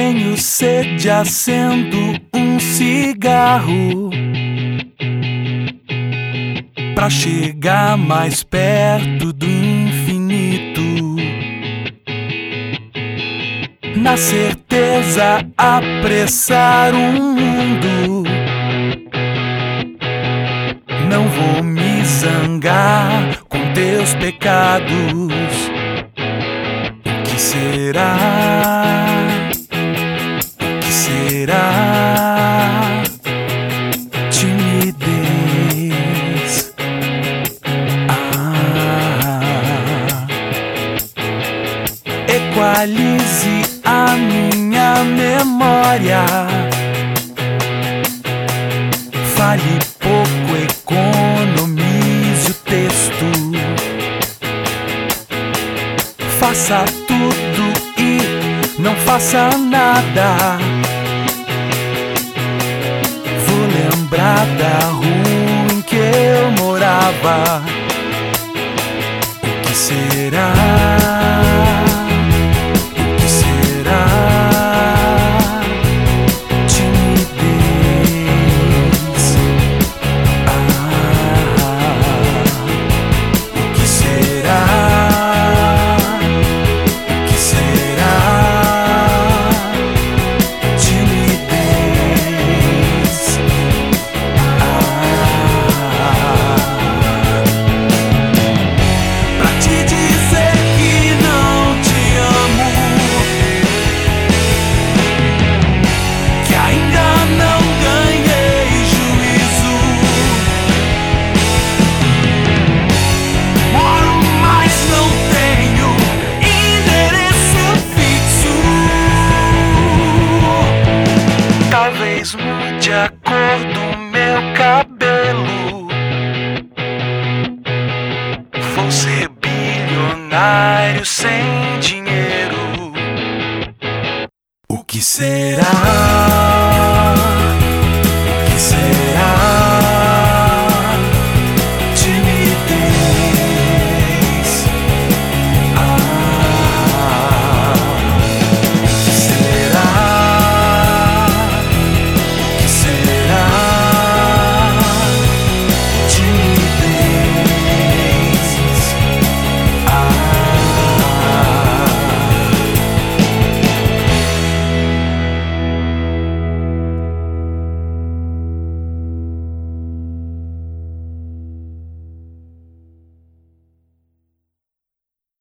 tenho sede, acendo um cigarro pra chegar mais perto do infinito, na certeza apressar o mundo. Não vou me zangar com teus pecados. O que será? O que será? Timidez. Equalize a minha memória. Fale pouco, economize o texto. Faça tudo e não faça nada. Vou lembrar da rua em que eu morava. O que será? Mude a cor do meu cabelo. Vou ser bilionário sem dinheiro. O que será?